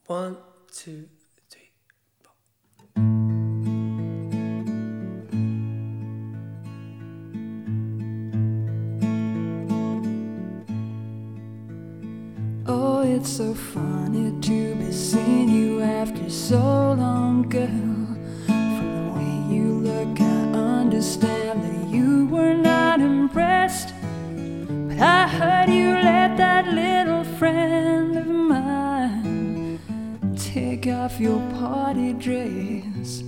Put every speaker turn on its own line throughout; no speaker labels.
1, 2, 3, 4.
Oh, it's so funny to be seeing you after so long, girl. From the way you look, I understand that you were not impressed. But I heard you let that little friend of mine take off your party dress.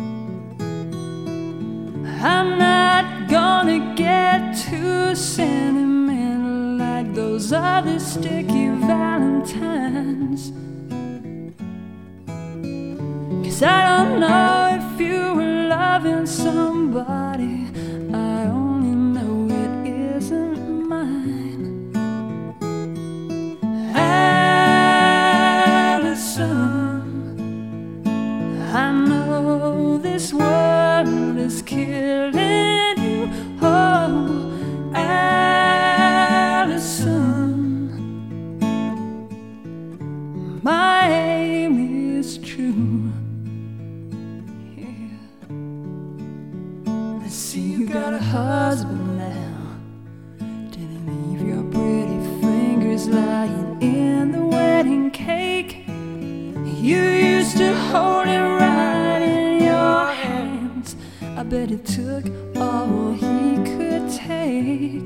I'm not gonna get too sentimental like those other sticky valentines, 'cause I don't know if you were loving somebody. I only know it isn't mine. Allison, I know this world is killing you. Oh, Allison, my aim is true. Yeah. I see you got a husband now. Didn't leave your pretty fingers lying in the wedding cake. You used to hold it right in your hands. I bet it took all he could take.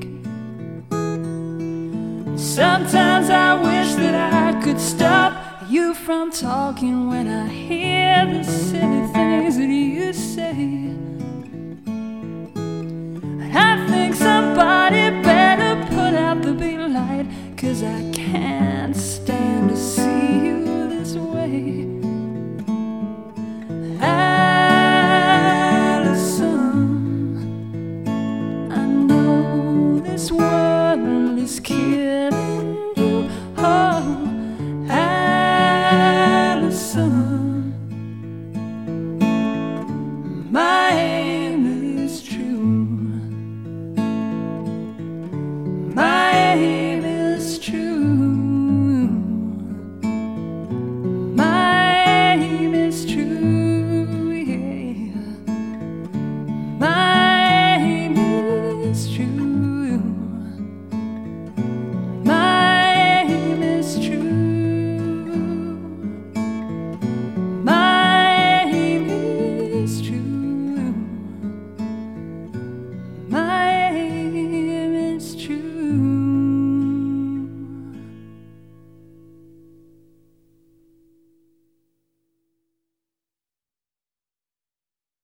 Sometimes I wish that I could stop you from talking when I hear the silly things that you say. I think somebody better put out the big light, 'cause I can't